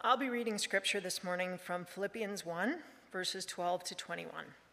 I'll be reading scripture this morning from Philippians 1, verses 12 to 21.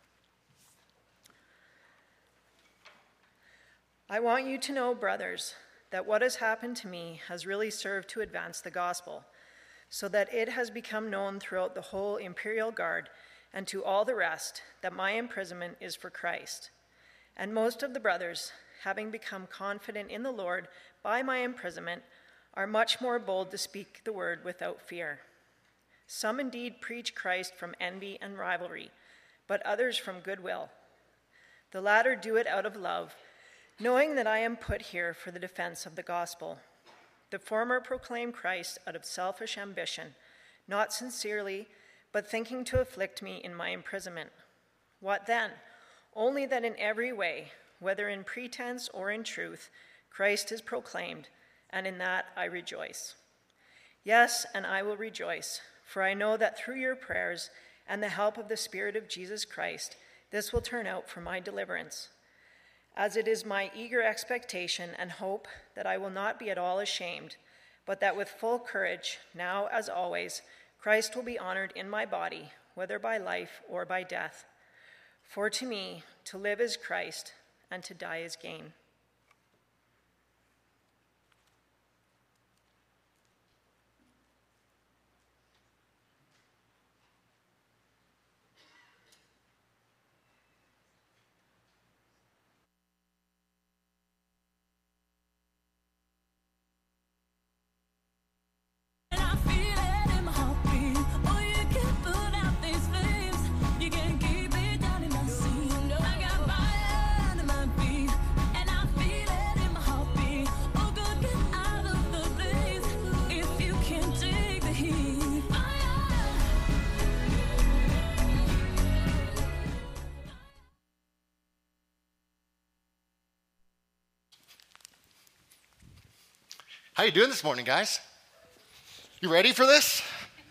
I want you to know, brothers, that what has happened to me has really served to advance the gospel, so that it has become known throughout the whole imperial guard and to all the rest that my imprisonment is for Christ. And most of the brothers, having become confident in the Lord by my imprisonment, are much more bold to speak the word without fear. Some indeed preach Christ from envy and rivalry, but others from goodwill. The latter do it out of love, knowing that I am put here for the defense of the gospel. The former proclaim Christ out of selfish ambition, not sincerely, but thinking to afflict me in my imprisonment. What then? Only that in every way, whether in pretense or in truth, Christ is proclaimed, and in that I rejoice. Yes, and I will rejoice, for I know that through your prayers and the help of the Spirit of Jesus Christ, this will turn out for my deliverance. As it is my eager expectation and hope that I will not be at all ashamed, but that with full courage, now as always, Christ will be honored in my body, whether by life or by death. For to me, to live is Christ, and to die is gain. How you doing this morning, guys? You ready for this?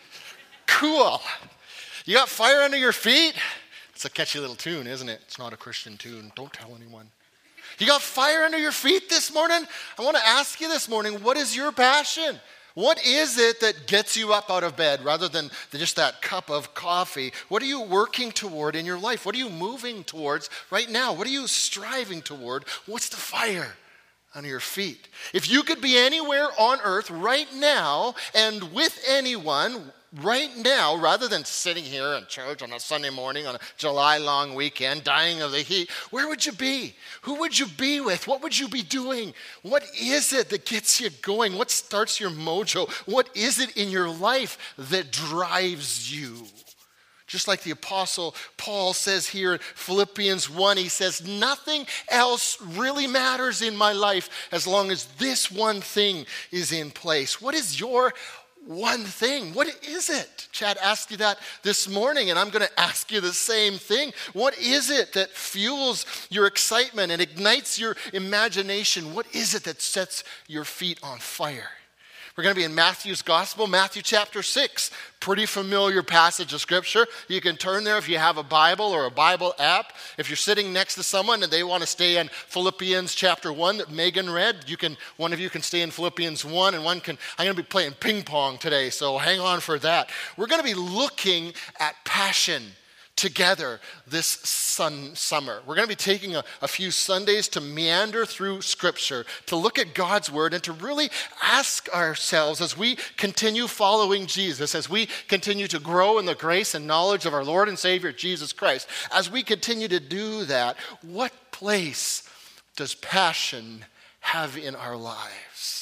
Cool. You got fire under your feet? It's a catchy little tune, isn't it? It's not a Christian tune. Don't tell anyone. You got fire under your feet this morning? I want to ask you this morning, what is your passion? What is it that gets you up out of bed rather than just that cup of coffee? What are you working toward in your life? What are you moving towards right now? What are you striving toward? What's the fire under your feet? If you could be anywhere on earth right now and with anyone right now, rather than sitting here in church on a Sunday morning on a July long weekend, dying of the heat, where would you be? Who would you be with? What would you be doing? What is it that gets you going? What starts your mojo? What is it in your life that drives you? Just like the Apostle Paul says here in Philippians 1, he says, nothing else really matters in my life as long as this one thing is in place. What is your one thing? What is it? Chad asked you that this morning, and I'm going to ask you the same thing. What is it that fuels your excitement and ignites your imagination? What is it that sets your feet on fire? We're going to be in Matthew's Gospel, Matthew chapter 6. Pretty familiar passage of Scripture. You can turn there if you have a Bible or a Bible app. If you're sitting next to someone and they want to stay in Philippians chapter 1 that Megan read, one of you can stay in Philippians 1 and I'm going to be playing ping pong today, so hang on for that. We're going to be looking at passion together this summer. We're going to be taking a few Sundays to meander through Scripture, to look at God's Word, and to really ask ourselves as we continue following Jesus, as we continue to grow in the grace and knowledge of our Lord and Savior, Jesus Christ, as we continue to do that, what place does passion have in our lives?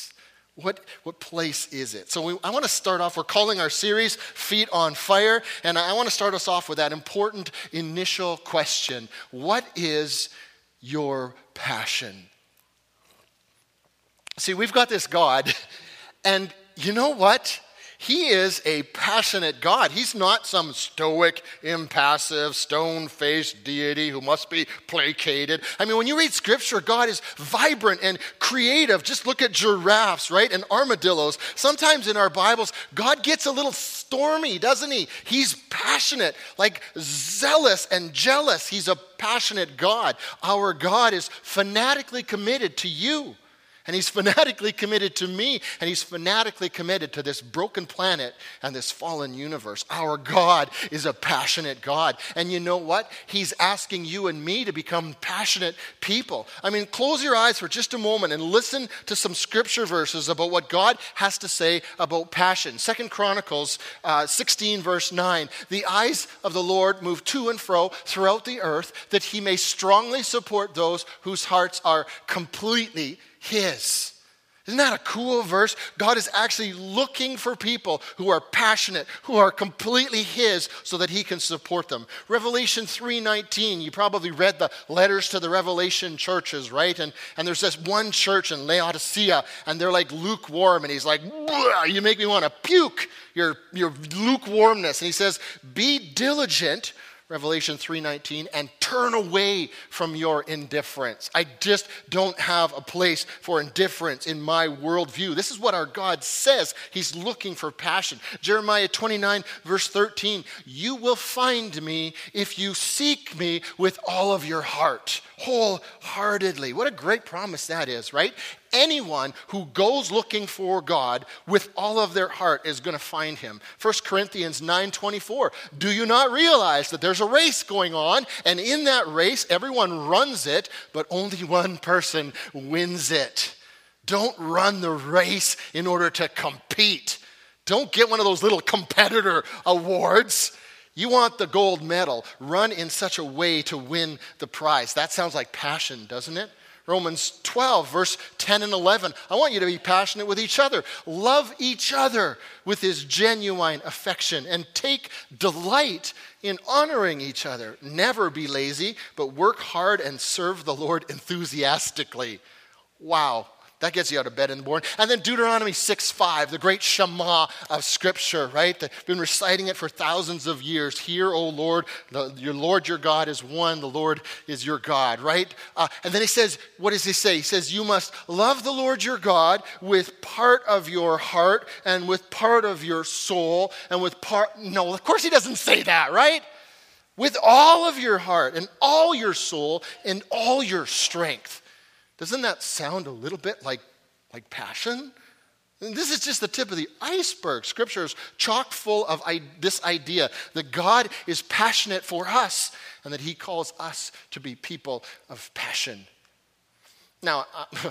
What place is it? So I want to start off, we're calling our series Feet on Fire, and I want to start us off with that important initial question. What is your passion? See, we've got this God, and you know what? He is a passionate God. He's not some stoic, impassive, stone-faced deity who must be placated. I mean, when you read Scripture, God is vibrant and creative. Just look at giraffes, right, and armadillos. Sometimes in our Bibles, God gets a little stormy, doesn't he? He's passionate, like zealous and jealous. He's a passionate God. Our God is fanatically committed to you. And he's fanatically committed to me, and he's fanatically committed to this broken planet and this fallen universe. Our God is a passionate God. And you know what? He's asking you and me to become passionate people. I mean, close your eyes for just a moment and listen to some scripture verses about what God has to say about passion. 2 Chronicles 16, verse 9. The eyes of the Lord move to and fro throughout the earth, that he may strongly support those whose hearts are completely his. Isn't that a cool verse? God is actually looking for people who are passionate, who are completely his, so that he can support them. Revelation 3:19, you probably read the letters to the Revelation churches, right? And there's this one church in Laodicea, and they're like lukewarm, and he's like, you make me want to puke, your lukewarmness. And he says, be diligent, Revelation 3:19, and turn away from your indifference. I just don't have a place for indifference in my worldview. This is what our God says. He's looking for passion. Jeremiah 29, verse 13, you will find me if you seek me with all of your heart, wholeheartedly. What a great promise that is, right? Anyone who goes looking for God with all of their heart is going to find him. 1 Corinthians 9:24. Do you not realize that there's a race going on, and in that race everyone runs it, but only one person wins it? Don't run the race in order to compete. Don't get one of those little competitor awards. You want the gold medal. Run in such a way to win the prize. That sounds like passion, doesn't it? Romans 12, verse 10 and 11. I want you to be passionate with each other. Love each other with his genuine affection and take delight in honoring each other. Never be lazy, but work hard and serve the Lord enthusiastically. Wow. That gets you out of bed in the morning. And then Deuteronomy 6:5, the great Shema of Scripture, right? They've been reciting it for thousands of years. Hear, O Lord, your Lord your God is one. The Lord is your God, right? And then he says, what does he say? He says, you must love the Lord your God with part of your heart and with part of your soul and with part... No, of course he doesn't say that, right? With all of your heart and all your soul and all your strength. Doesn't that sound a little bit like passion? And this is just the tip of the iceberg. Scripture is chock full of this idea that God is passionate for us and that he calls us to be people of passion. Now,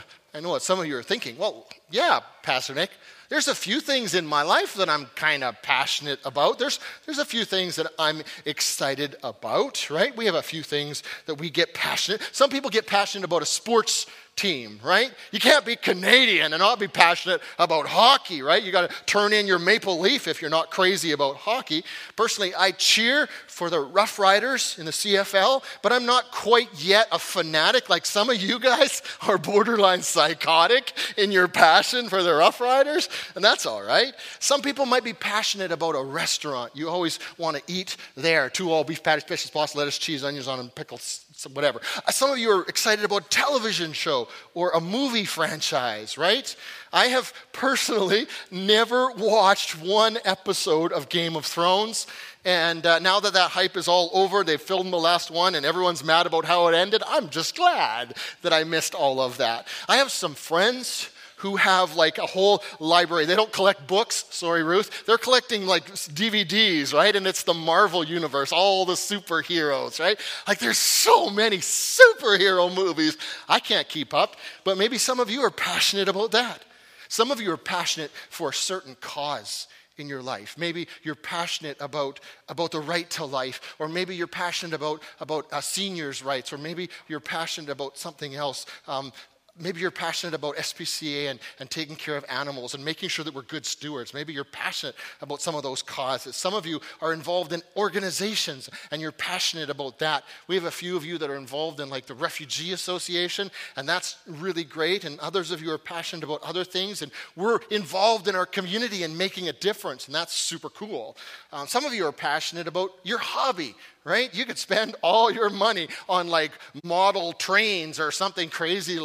I know what some of you are thinking. Well, yeah, Pastor Nick, there's a few things in my life that I'm kind of passionate about. There's a few things that I'm excited about, right? We have a few things that we get passionate. Some people get passionate about a sports team, right? You can't be Canadian and not be passionate about hockey, right? You got to turn in your maple leaf if you're not crazy about hockey. Personally, I cheer for the Rough Riders in the CFL, but I'm not quite yet a fanatic like some of you guys are borderline psychotic in your passion for the Rough Riders, and that's all right. Some people might be passionate about a restaurant. You always want to eat there. 2 all-beef patties, fish, sauce, lettuce, cheese, onions on them, pickles, whatever. Some of you are excited about a television show or a movie franchise, right? I have personally never watched one episode of Game of Thrones, and now that hype is all over, they've filmed the last one, and everyone's mad about how it ended, I'm just glad that I missed all of that. I have some friends who have like a whole library. They don't collect books, sorry Ruth. They're collecting like DVDs, right? And it's the Marvel universe, all the superheroes, right? Like there's so many superhero movies. I can't keep up, but maybe some of you are passionate about that. Some of you are passionate for a certain cause in your life. Maybe you're passionate about the right to life, or maybe you're passionate about seniors' rights, or maybe you're passionate about something else. Maybe you're passionate about SPCA and taking care of animals and making sure that we're good stewards. Maybe you're passionate about some of those causes. Some of you are involved in organizations and you're passionate about that. We have a few of you that are involved in like the Refugee Association, and that's really great. And others of you are passionate about other things, and we're involved in our community and making a difference, and that's super cool. Some of you are passionate about your hobby, right? You could spend all your money on like model trains or something crazy like that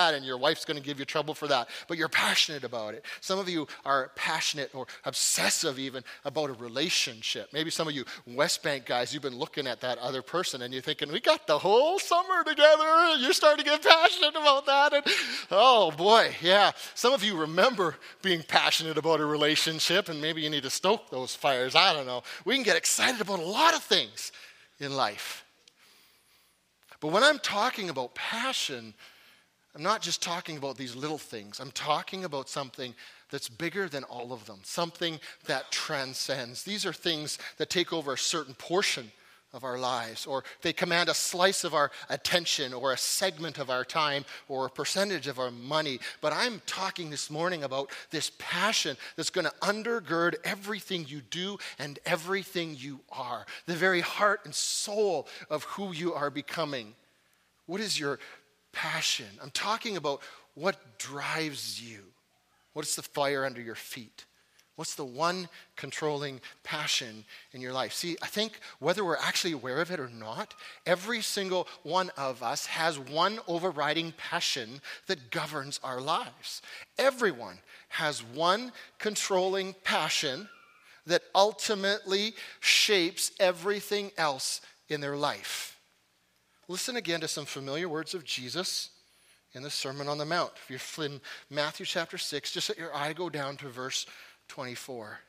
that, and your wife's going to give you trouble for that, but you're passionate about it. Some of you are passionate or obsessive even about a relationship. Maybe some of you West Bank guys, you've been looking at that other person and you're thinking, we got the whole summer together, and you're starting to get passionate about that. And oh boy, yeah. Some of you remember being passionate about a relationship, and maybe you need to stoke those fires. I don't know. We can get excited about a lot of things in life. But when I'm talking about passion, I'm not just talking about these little things. I'm talking about something that's bigger than all of them, something that transcends. These are things that take over a certain portion of our lives, or they command a slice of our attention, or a segment of our time, or a percentage of our money. But I'm talking this morning about this passion that's going to undergird everything you do and everything you are, the very heart and soul of who you are becoming. What is your passion? I'm talking about what drives you. What's the fire under your feet? What's the one controlling passion in your life? See, I think whether we're actually aware of it or not, every single one of us has one overriding passion that governs our lives. Everyone has one controlling passion that ultimately shapes everything else in their life. Listen again to some familiar words of Jesus in the Sermon on the Mount. If you're in Matthew chapter 6, just let your eye go down to verse 24.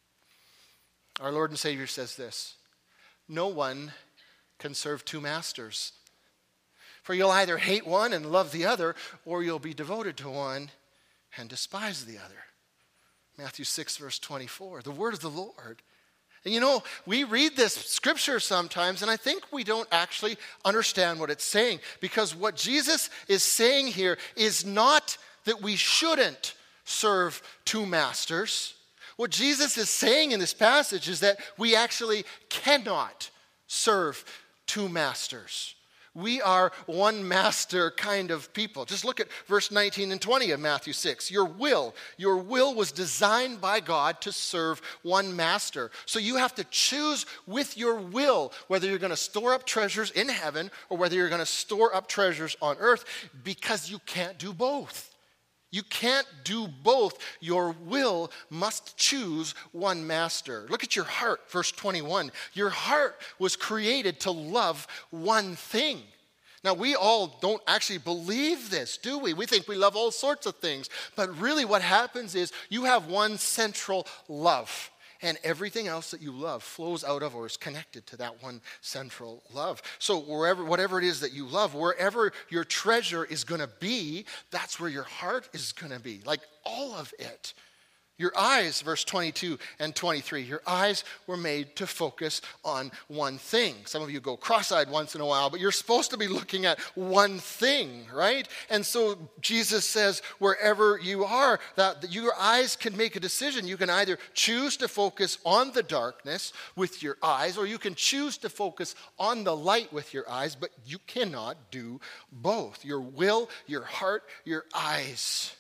Our Lord and Savior says this: no one can serve two masters, for you'll either hate one and love the other, or you'll be devoted to one and despise the other. Matthew 6, verse 24, the word of the Lord. And you know, we read this scripture sometimes, and I think we don't actually understand what it's saying, because what Jesus is saying here is not that we shouldn't serve two masters. What Jesus is saying in this passage is that we actually cannot serve two masters. We are one master kind of people. Just look at verse 19 and 20 of Matthew 6. Your will was designed by God to serve one master. So you have to choose with your will whether you're going to store up treasures in heaven or whether you're going to store up treasures on earth, because you can't do both. You can't do both. Your will must choose one master. Look at your heart, verse 21. Your heart was created to love one thing. Now, we all don't actually believe this, do we? We think we love all sorts of things. But really what happens is you have one central love. And everything else that you love flows out of or is connected to that one central love. So whatever it is that you love, wherever your treasure is going to be, that's where your heart is going to be. Like all of it. Your eyes, verse 22 and 23, your eyes were made to focus on one thing. Some of you go cross-eyed once in a while, but you're supposed to be looking at one thing, right? And so Jesus says, wherever you are, that your eyes can make a decision. You can either choose to focus on the darkness with your eyes, or you can choose to focus on the light with your eyes, but you cannot do both. Your will, your heart, your eyes.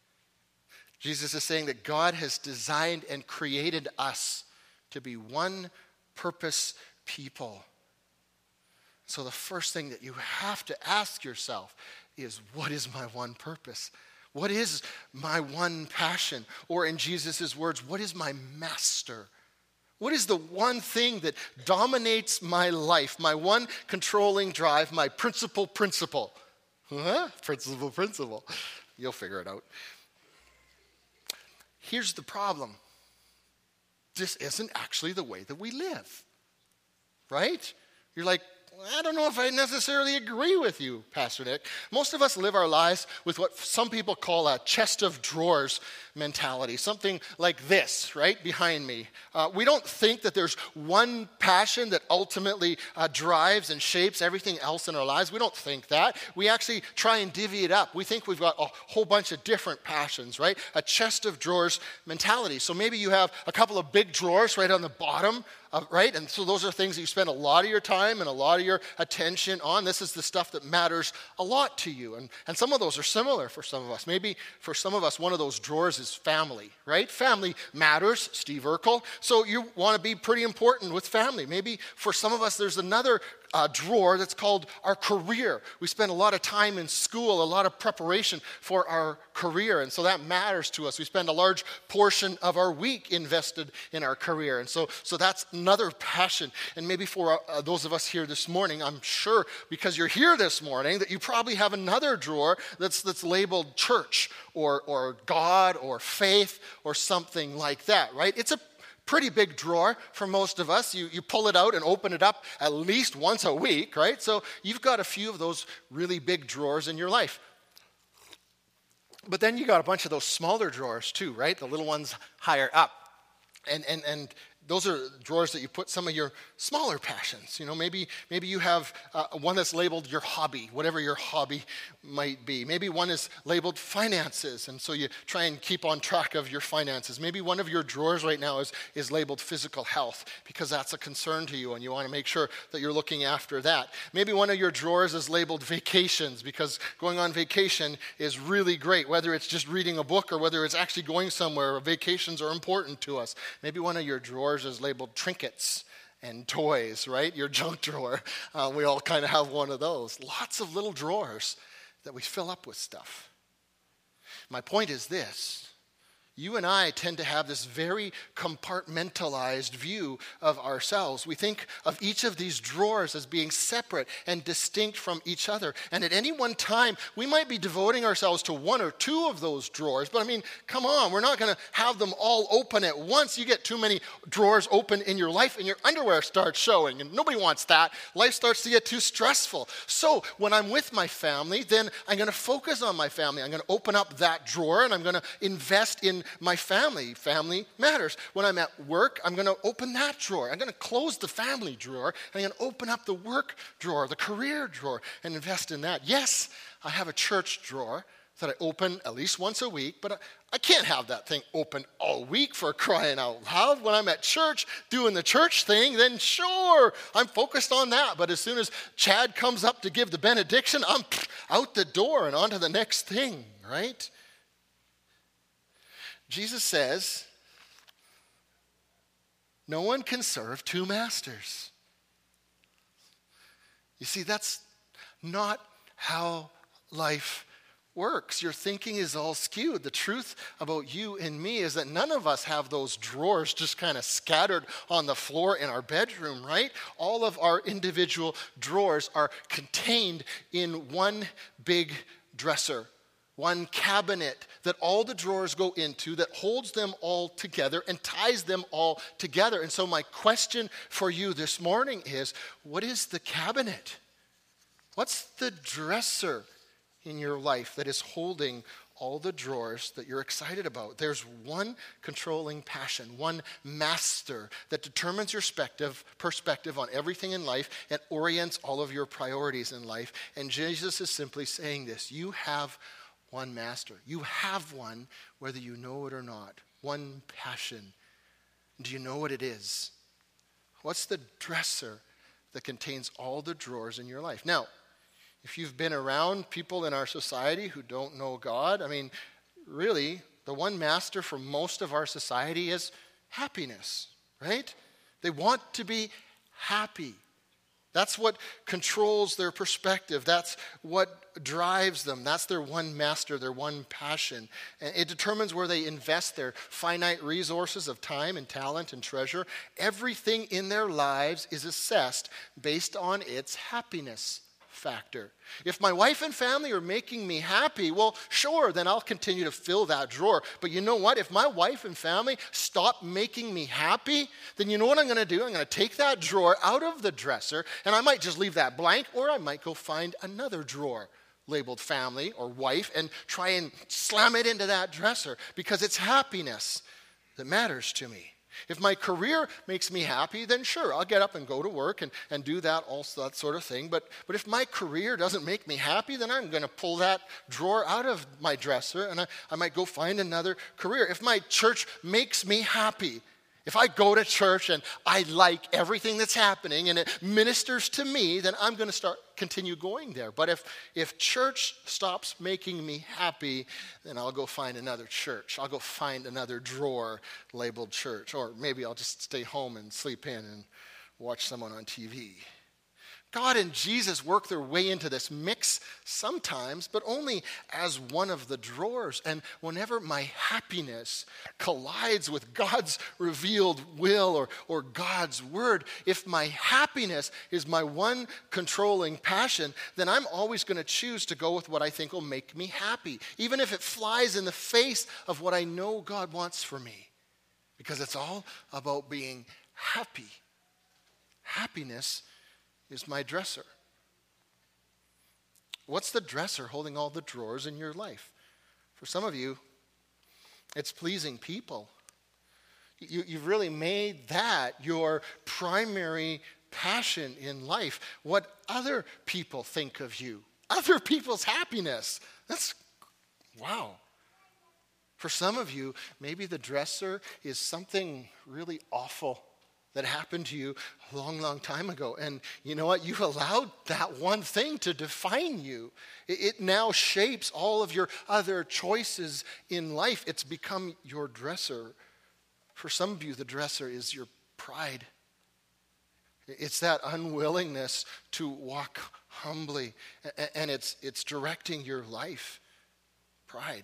Jesus is saying that God has designed and created us to be one purpose people. So the first thing that you have to ask yourself is, what is my one purpose? What is my one passion? Or in Jesus' words, what is my master? What is the one thing that dominates my life, my one controlling drive, my principal? Principal. You'll figure it out. Here's the problem. This isn't actually the way that we live, right? You're like, I don't know if I necessarily agree with you, Pastor Nick. Most of us live our lives with what some people call a chest of drawers mentality, something like this, right, behind me. We don't think that there's one passion that ultimately drives and shapes everything else in our lives. We don't think that. We actually try and divvy it up. We think we've got a whole bunch of different passions, right? A chest of drawers mentality. So maybe you have a couple of big drawers right on the bottom, right? And so those are things that you spend a lot of your time and a lot of your attention on. This is the stuff that matters a lot to you. And some of those are similar for some of us. Maybe for some of us, one of those drawers is family, right? Family matters, Steve Urkel. So you want to be pretty important with family. Maybe for some of us, there's another drawer that's called our career. We spend a lot of time in school, a lot of preparation for our career, and so that matters to us. We spend a large portion of our week invested in our career, and so that's another passion. And maybe for those of us here this morning, I'm sure because you're here this morning that you probably have another drawer that's labeled church or God or faith or something like that, right? It's a pretty big drawer for most of us. You pull it out and open it up at least once a week, right? So you've got a few of those really big drawers in your life. But then you got a bunch of those smaller drawers too, right? The little ones higher up. And those are drawers that you put some of your smaller passions. You know, maybe you have one that's labeled your hobby, whatever your hobby might be. Maybe one is labeled finances, and so you try and keep on track of your finances. Maybe one of your drawers right now is labeled physical health because that's a concern to you and you want to make sure that you're looking after that. Maybe one of your drawers is labeled vacations because going on vacation is really great, whether it's just reading a book or whether it's actually going somewhere. Vacations are important to us. Maybe one of your drawers is labeled trinkets and toys, right? Your junk drawer. We all kind of have one of those. Lots of little drawers that we fill up with stuff. My point is this. You and I tend to have this very compartmentalized view of ourselves. We think of each of these drawers as being separate and distinct from each other. And at any one time, we might be devoting ourselves to one or two of those drawers. But I mean, come on, we're not going to have them all open at once. You get too many drawers open in your life and your underwear starts showing. And nobody wants that. Life starts to get too stressful. So when I'm with my family, then I'm going to focus on my family. I'm going to open up that drawer and I'm going to invest in my family. Family matters. When I'm at work, I'm going to open that drawer. I'm going to close the family drawer, and I'm going to open up the work drawer, the career drawer, and invest in that. Yes, I have a church drawer that I open at least once a week, but I can't have that thing open all week for crying out loud. When I'm at church doing the church thing, then sure, I'm focused on that. But as soon as Chad comes up to give the benediction, I'm out the door and on to the next thing, right? Jesus says, no one can serve two masters. You see, that's not how life works. Your thinking is all skewed. The truth about you and me is that none of us have those drawers just kind of scattered on the floor in our bedroom, right? All of our individual drawers are contained in one big dresser. One cabinet that all the drawers go into that holds them all together and ties them all together. And so my question for you this morning is, what is the cabinet? What's the dresser in your life that is holding all the drawers that you're excited about? There's one controlling passion, one master that determines your perspective on everything in life and orients all of your priorities in life. And Jesus is simply saying this: you have one master. You have one, whether you know it or not. One passion. Do you know what it is? What's the dresser that contains all the drawers in your life? Now, if you've been around people in our society who don't know God, I mean, really, the one master for most of our society is happiness, right? They want to be happy. That's what controls their perspective. That's what drives them. That's their one master, their one passion. And it determines where they invest their finite resources of time and talent and treasure. Everything in their lives is assessed based on its happiness factor. If my wife and family are making me happy, well, sure, then I'll continue to fill that drawer. But you know what? If my wife and family stop making me happy, then you know what I'm going to do? I'm going to take that drawer out of the dresser, and I might just leave that blank, or I might go find another drawer labeled family or wife and try and slam it into that dresser because it's happiness that matters to me. If my career makes me happy, then sure, I'll get up and go to work and do that, also that sort of thing. But if my career doesn't make me happy, then I'm going to pull that drawer out of my dresser and I might go find another career. If my church makes me happy, if I go to church and I like everything that's happening and it ministers to me, then I'm going to continue going there. But if church stops making me happy, then I'll go find another church. I'll go find another drawer labeled church. Or maybe I'll just stay home and sleep in and watch someone on TV. God and Jesus work their way into this mix sometimes, but only as one of the drawers. And whenever my happiness collides with God's revealed will or God's word, if my happiness is my one controlling passion, then I'm always going to choose to go with what I think will make me happy, even if it flies in the face of what I know God wants for me, because it's all about being happy. Happiness is my dresser. What's the dresser holding all the drawers in your life? For some of you, it's pleasing people. You've really made that your primary passion in life, what other people think of you, other people's happiness. That's, wow. For some of you, maybe the dresser is something really awful that happened to you a long, long time ago. And you know what? You allowed that one thing to define you. It now shapes all of your other choices in life. It's become your dresser. For some of you, the dresser is your pride. It's that unwillingness to walk humbly, and it's directing your life. Pride.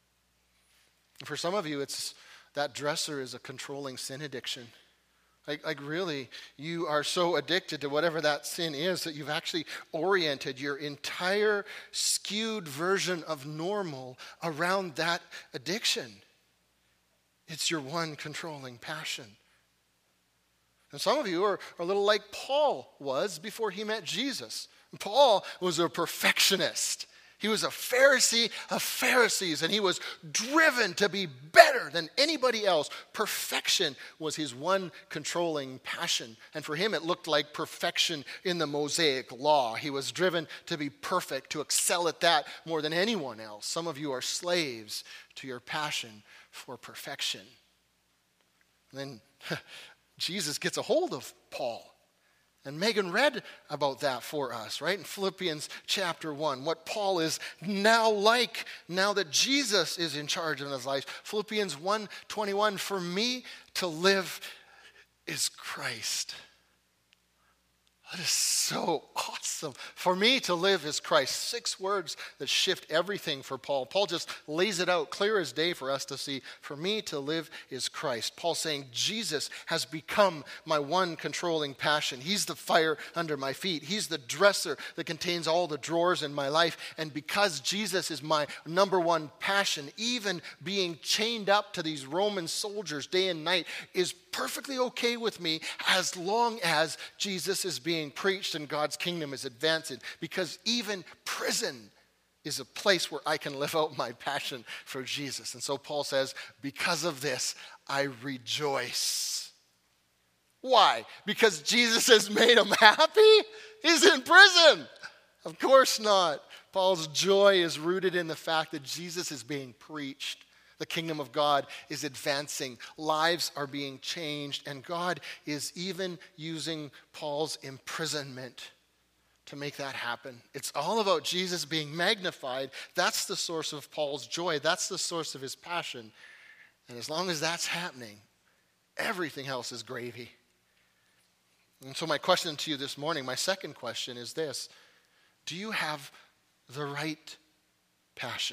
For some of you, it's that dresser is a controlling sin addiction. Like really, you are so addicted to whatever that sin is that you've actually oriented your entire skewed version of normal around that addiction. It's your one controlling passion. And some of you are a little like Paul was before he met Jesus. Paul was a perfectionist. He was a Pharisee of Pharisees, and he was driven to be better than anybody else. Perfection was his one controlling passion. And for him, it looked like perfection in the Mosaic law. He was driven to be perfect, to excel at that more than anyone else. Some of you are slaves to your passion for perfection. And then Jesus gets a hold of Paul. And Megan read about that for us, right? In Philippians chapter 1, what Paul is now like now that Jesus is in charge of his life. Philippians 1:21, for me to live is Christ. That is so awesome. For me to live is Christ. 6 words that shift everything for Paul. Paul just lays it out clear as day for us to see. For me to live is Christ. Paul saying Jesus has become my one controlling passion. He's the fire under my feet. He's the dresser that contains all the drawers in my life. And because Jesus is my number one passion, even being chained up to these Roman soldiers day and night is perfectly okay with me as long as Jesus is being preached and God's kingdom is advancing, because even prison is a place where I can live out my passion for Jesus. And so Paul says, because of this, I rejoice. Why? Because Jesus has made him happy? He's in prison. Of course not. Paul's joy is rooted in the fact that Jesus is being preached. The kingdom of God is advancing. Lives are being changed. And God is even using Paul's imprisonment to make that happen. It's all about Jesus being magnified. That's the source of Paul's joy. That's the source of his passion. And as long as that's happening, everything else is gravy. And so my question to you this morning, my second question is this. Do you have the right passion?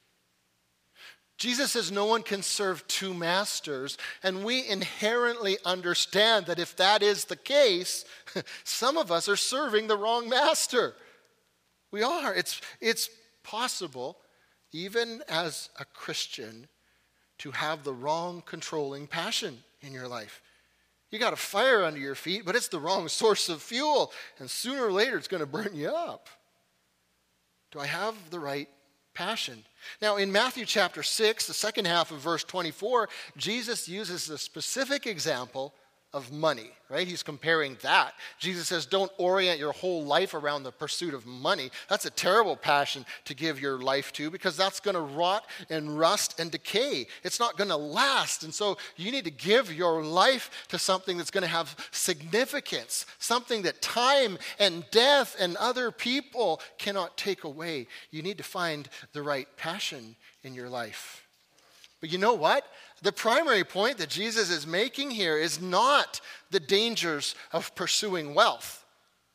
Jesus says no one can serve 2 masters, and we inherently understand that if that is the case, some of us are serving the wrong master. We are. It's possible, even as a Christian, to have the wrong controlling passion in your life. You got a fire under your feet, but it's the wrong source of fuel, and sooner or later it's going to burn you up. Do I have the right passion? Now, in Matthew chapter 6, the second half of verse 24, Jesus uses a specific example of money, right? He's comparing that. Jesus says, don't orient your whole life around the pursuit of money. That's a terrible passion to give your life to, because that's going to rot and rust and decay. It's not going to last. And so you need to give your life to something that's going to have significance, something that time and death and other people cannot take away. You need to find the right passion in your life. But you know what? The primary point that Jesus is making here is not the dangers of pursuing wealth.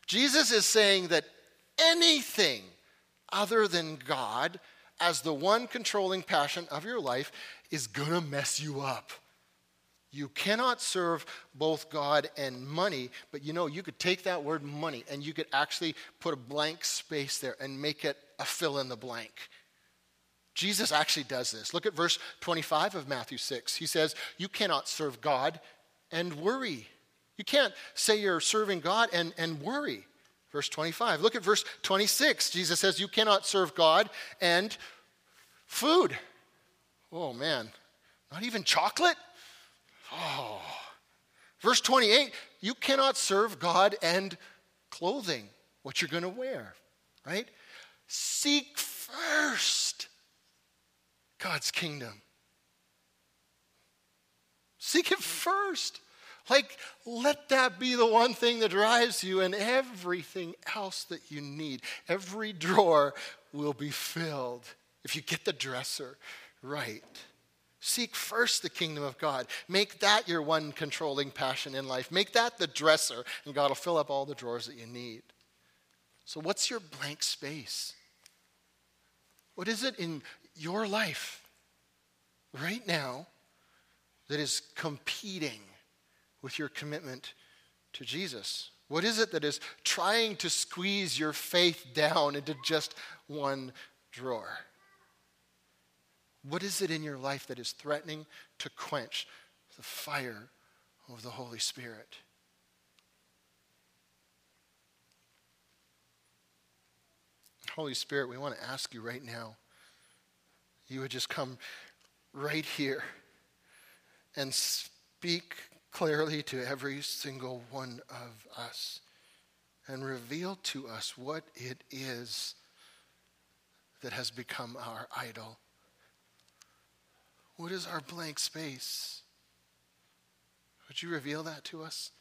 Jesus is saying that anything other than God as the one controlling passion of your life is going to mess you up. You cannot serve both God and money, but you could take that word money and you could actually put a blank space there and make it a fill in the blank. Jesus actually does this. Look at verse 25 of Matthew 6. He says, you cannot serve God and worry. You can't say you're serving God and worry. Verse 25. Look at verse 26. Jesus says, you cannot serve God and food. Oh man, not even chocolate? Oh. Verse 28, you cannot serve God and clothing, what you're going to wear, right? Seek first God's kingdom. Seek it first. Let that be the one thing that drives you, and everything else that you need, every drawer will be filled if you get the dresser right. Seek first the kingdom of God. Make that your one controlling passion in life. Make that the dresser, and God will fill up all the drawers that you need. So what's your blank space? What is it in your life right now that is competing with your commitment to Jesus? What is it that is trying to squeeze your faith down into just one drawer? What is it in your life that is threatening to quench the fire of the Holy Spirit? Holy Spirit, we want to ask you right now, you would just come right here and speak clearly to every single one of us and reveal to us what it is that has become our idol. What is our blank space? Would you reveal that to us?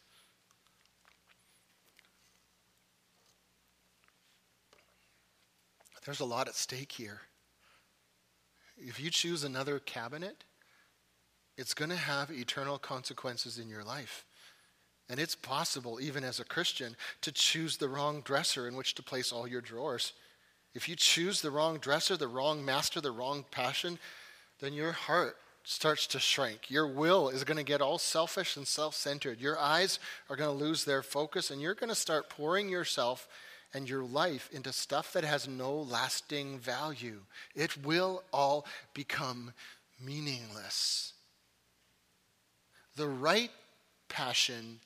There's a lot at stake here. If you choose another cabinet, it's going to have eternal consequences in your life. And it's possible, even as a Christian, to choose the wrong dresser in which to place all your drawers. If you choose the wrong dresser, the wrong master, the wrong passion, then your heart starts to shrink. Your will is going to get all selfish and self-centered. Your eyes are going to lose their focus, and you're going to start pouring yourself and your life into stuff that has no lasting value. It will all become meaningless. The right passion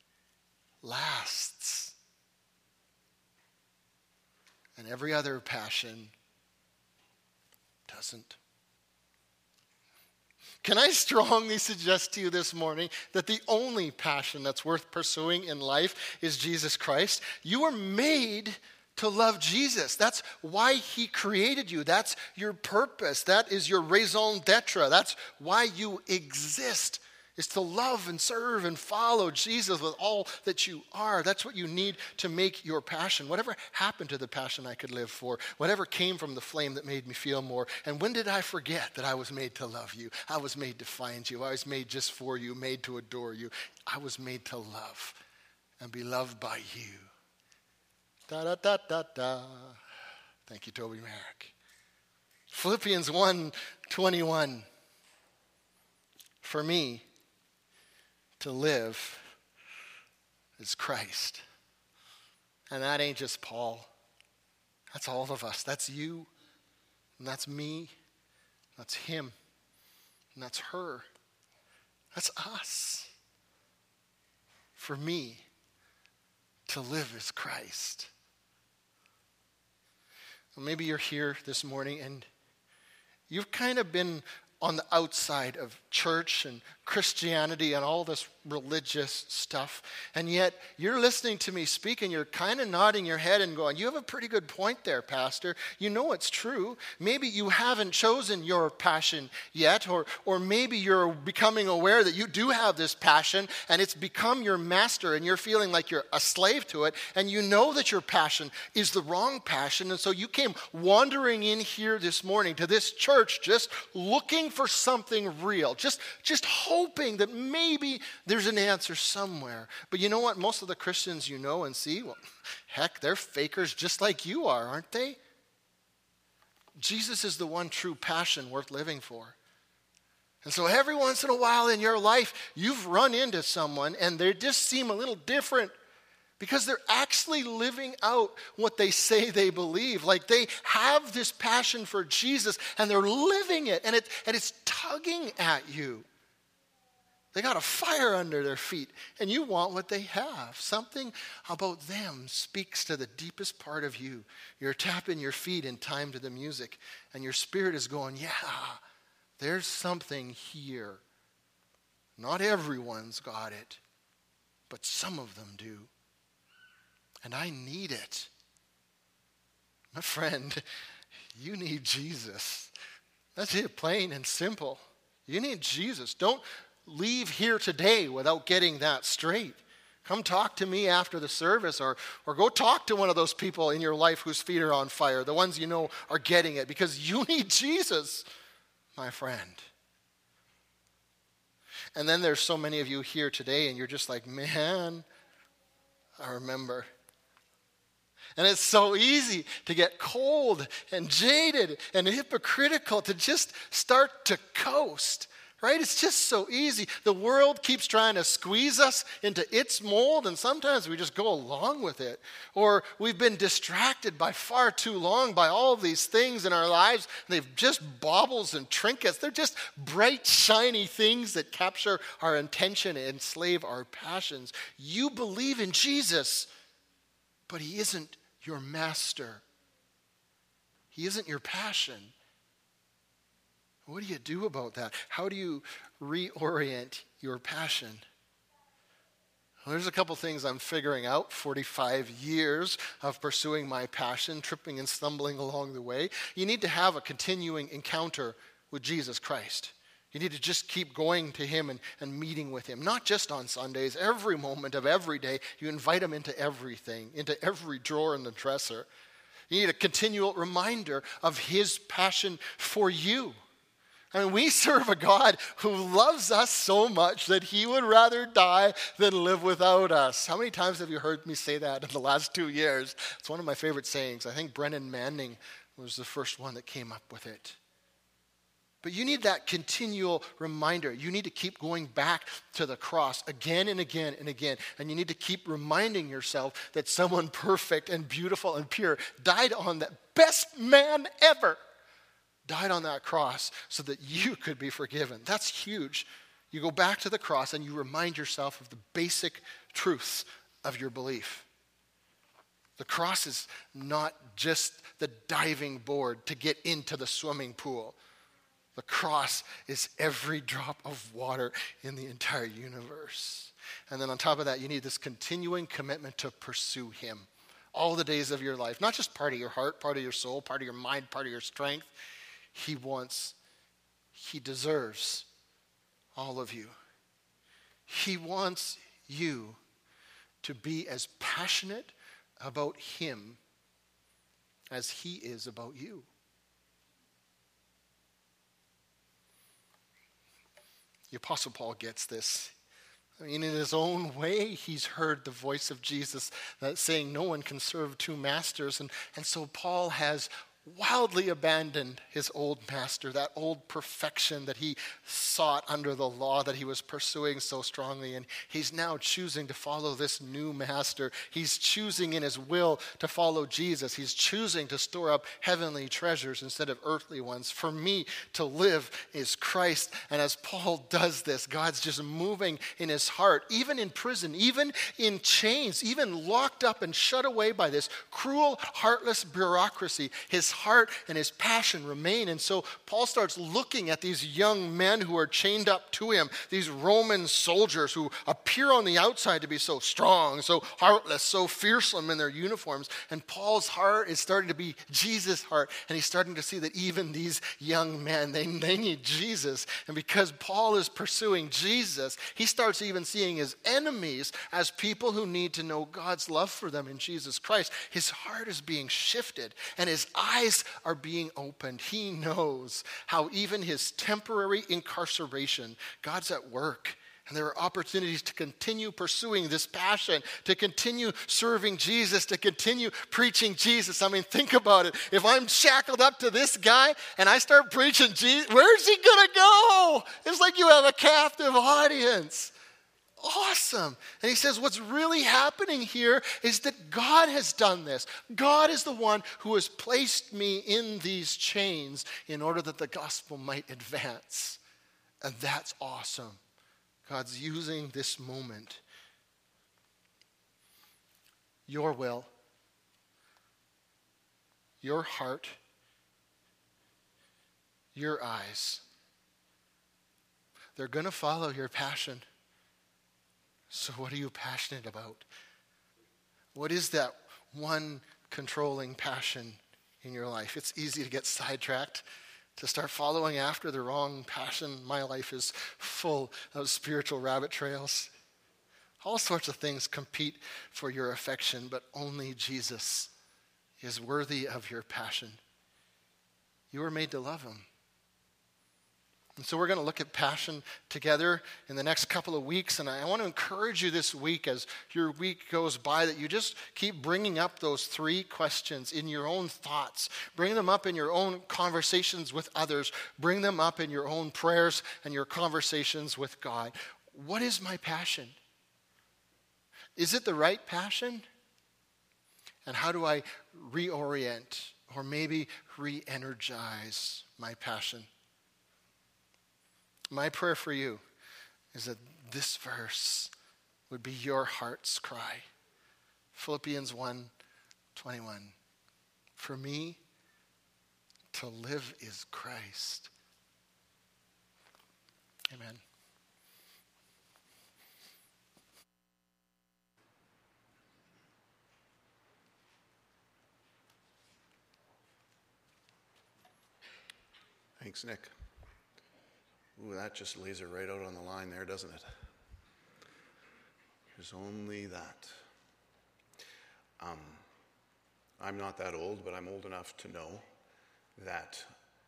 lasts, and every other passion doesn't. Can I strongly suggest to you this morning that the only passion that's worth pursuing in life is Jesus Christ? You were made to love Jesus. That's why he created you. That's your purpose. That is your raison d'etre. That's why you exist, is to love and serve and follow Jesus with all that you are. That's what you need to make your passion. Whatever happened to the passion I could live for? Whatever came from the flame that made me feel more? And when did I forget that I was made to love you? I was made to find you. I was made just for you, made to adore you. I was made to love and be loved by you. Da-da-da-da-da. Thank you, Toby Merrick. Philippians 1:21. For me, to live is Christ. And that ain't just Paul. That's all of us. That's you. And that's me. That's him. And that's her. That's us. For me, to live is Christ. Well, maybe you're here this morning and you've kind of been on the outside of church and Christianity and all this religious stuff. And yet you're listening to me speak and you're kind of nodding your head and going, you have a pretty good point there, Pastor. You know it's true. Maybe you haven't chosen your passion yet, or maybe you're becoming aware that you do have this passion and it's become your master and you're feeling like you're a slave to it, and you know that your passion is the wrong passion, and so you came wandering in here this morning to this church just looking for something real, just hoping that maybe there's an answer somewhere. But you know what? Most of the Christians you know and see, well, heck, they're fakers just like you are, aren't they? Jesus is the one true passion worth living for. And so every once in a while in your life, you've run into someone and they just seem a little different because they're actually living out what they say they believe. Like they have this passion for Jesus and they're living it, and it's tugging at you. They got a fire under their feet and you want what they have. Something about them speaks to the deepest part of you. You're tapping your feet in time to the music and your spirit is going, yeah, there's something here. Not everyone's got it, but some of them do. And I need it. My friend, you need Jesus. That's it, plain and simple. You need Jesus. Don't leave here today without getting that straight. Come talk to me after the service, or go talk to one of those people in your life whose feet are on fire, the ones you know are getting it, because you need Jesus, my friend. And then there's so many of you here today and you're just like, man, I remember. And it's so easy to get cold and jaded and hypocritical, to just start to coast, right? It's just so easy. The world keeps trying to squeeze us into its mold, and sometimes we just go along with it. Or we've been distracted by far too long by all of these things in our lives. They've just baubles and trinkets. They're just bright, shiny things that capture our attention and enslave our passions. You believe in Jesus, but he isn't your master. He isn't your passion. What do you do about that? How do you reorient your passion? Well, there's a couple things I'm figuring out. 45 years of pursuing my passion, tripping and stumbling along the way. You need to have a continuing encounter with Jesus Christ. You need to just keep going to him and meeting with him. Not just on Sundays, every moment of every day. You invite him into everything, into every drawer in the dresser. You need a continual reminder of his passion for you. I mean, we serve a God who loves us so much that he would rather die than live without us. How many times have you heard me say that in the last 2 years? It's one of my favorite sayings. I think Brennan Manning was the first one that came up with it. But you need that continual reminder. You need to keep going back to the cross again and again and again. And you need to keep reminding yourself that someone perfect and beautiful and pure died on the best man ever. Died on that cross so that you could be forgiven. That's huge. You go back to the cross and you remind yourself of the basic truths of your belief. The cross is not just the diving board to get into the swimming pool. The cross is every drop of water in the entire universe. And then on top of that, you need this continuing commitment to pursue him all the days of your life. Not just part of your heart, part of your soul, part of your mind, part of your strength. He deserves all of you. He wants you to be as passionate about him as he is about you. The Apostle Paul gets this. I mean, in his own way, he's heard the voice of Jesus saying no one can serve two masters. And so Paul has wildly abandoned his old master, that old perfection that he sought under the law that he was pursuing so strongly. And he's now choosing to follow this new master. He's choosing in his will to follow Jesus. He's choosing to store up heavenly treasures instead of earthly ones. For me, to live is Christ. And as Paul does this, God's just moving in his heart, even in prison, even in chains, even locked up and shut away by this cruel, heartless bureaucracy. His heart and his passion remain. And so Paul starts looking at these young men who are chained up to him, these Roman soldiers who appear on the outside to be so strong, so heartless, so fearsome in their uniforms. And Paul's heart is starting to be Jesus' heart. And he's starting to see that even these young men, they need Jesus. And because Paul is pursuing Jesus, he starts even seeing his enemies as people who need to know God's love for them in Jesus Christ. His heart is being shifted and his eyes eyes are being opened. He knows how even his temporary incarceration, God's at work. And there are opportunities to continue pursuing this passion, to continue serving Jesus, to continue preaching Jesus. I mean, think about it. If I'm shackled up to this guy and I start preaching Jesus, where's he going to go? It's like you have a captive audience. Awesome. And he says what's really happening here is that God has done this. God is the one who has placed me in these chains in order that the gospel might advance. And that's awesome. God's using this moment. Your will, your heart, your eyes, they're going to follow your passion. So what are you passionate about? What is that one controlling passion in your life? It's easy to get sidetracked, to start following after the wrong passion. My life is full of spiritual rabbit trails. All sorts of things compete for your affection, but only Jesus is worthy of your passion. You were made to love him. And so we're going to look at passion together in the next couple of weeks. And I want to encourage you this week, as your week goes by, that you just keep bringing up those 3 questions in your own thoughts. Bring them up in your own conversations with others. Bring them up in your own prayers and your conversations with God. What is my passion? Is it the right passion? And how do I reorient or maybe re-energize my passion? My prayer for you is that this verse would be your heart's cry. Philippians 1:21. For me, to live is Christ. Amen. Thanks, Nick. Ooh, that just lays it right out on the line there, doesn't it? There's only that. I'm not that old, but I'm old enough to know that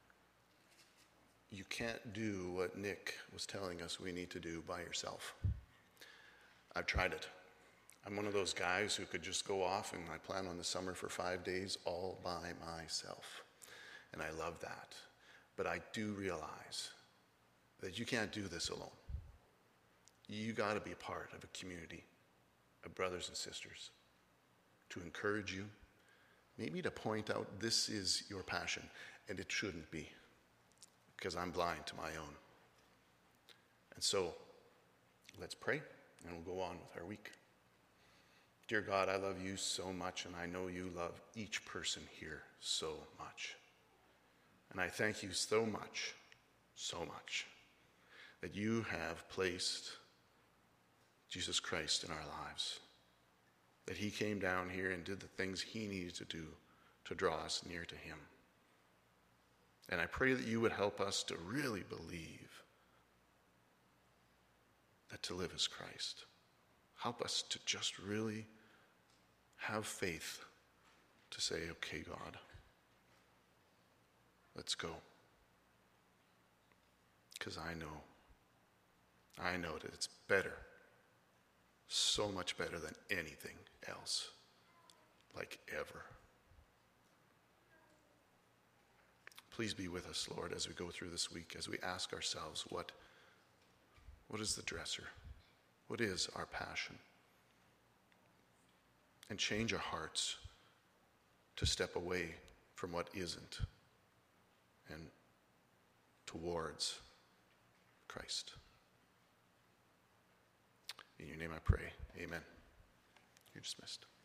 you can't do what Nick was telling us we need to do by yourself. I've tried it. I'm one of those guys who could just go off and I plan on the summer for 5 days all by myself. And I love that. But I do realize that you can't do this alone. You got to be a part of a community of brothers and sisters to encourage you, maybe to point out this is your passion, and it shouldn't be, because I'm blind to my own. And so, let's pray, and we'll go on with our week. Dear God, I love you so much, and I know you love each person here so much. And I thank you so much, that you have placed Jesus Christ in our lives, that he came down here and did the things he needed to do to draw us near to him. And I pray that you would help us to really believe that to live is Christ. Help us to just really have faith to say, okay, God, let's go. Because I know that it's better, so much better than anything else, like ever. Please be with us, Lord, as we go through this week, as we ask ourselves, what is the dresser? What is our passion? And change our hearts to step away from what isn't and towards Christ. In your name I pray, amen. You're dismissed.